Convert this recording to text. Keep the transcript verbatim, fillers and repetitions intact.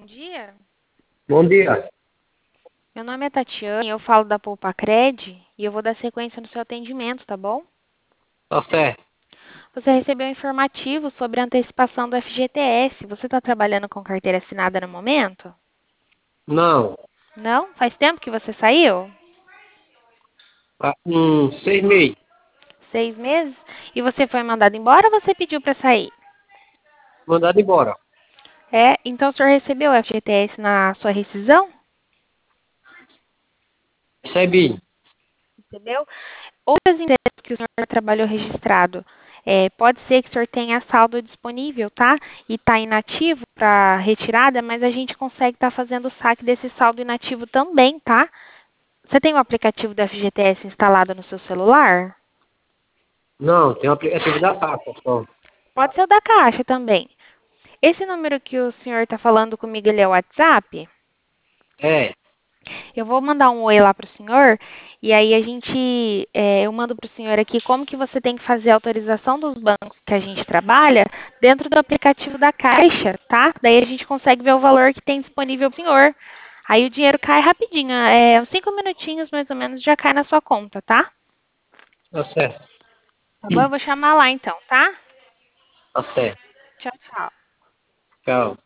Dia. Bom dia. Meu nome é Tatiane, eu falo da Poupacred e eu vou dar sequência no seu atendimento, tá bom? Tá certo. Você recebeu um informativo sobre a antecipação do F G T S. Você está trabalhando com carteira assinada no momento? Não. Não? Faz tempo que você saiu? Há uns seis meses. Seis meses? E você foi mandado embora ou você pediu para sair? Mandado embora. É, então o senhor recebeu o F G T S na sua rescisão? Recebi. Recebeu? Outras empresas que o senhor já trabalhou registrado, é, pode ser que o senhor tenha saldo disponível, tá? E está inativo para retirada, mas a gente consegue estar fazendo o saque desse saldo inativo também, tá? Você tem o aplicativo do F G T S instalado no seu celular? Não, tem um aplicativo da Caixa só. Pode ser o da Caixa também. Esse número que o senhor está falando comigo, ele é o WhatsApp? É. Eu vou mandar um oi lá para o senhor e aí a gente, é, eu mando para o senhor aqui como que você tem que fazer a autorização dos bancos que a gente trabalha dentro do aplicativo da Caixa, tá? Daí a gente consegue ver o valor que tem disponível para o senhor. Aí o dinheiro cai rapidinho, é, uns cinco minutinhos mais ou menos já cai na sua conta, tá? Tá certo. Tá bom? Eu vou chamar lá então, tá? Tá certo. Tchau, tchau. Tchau.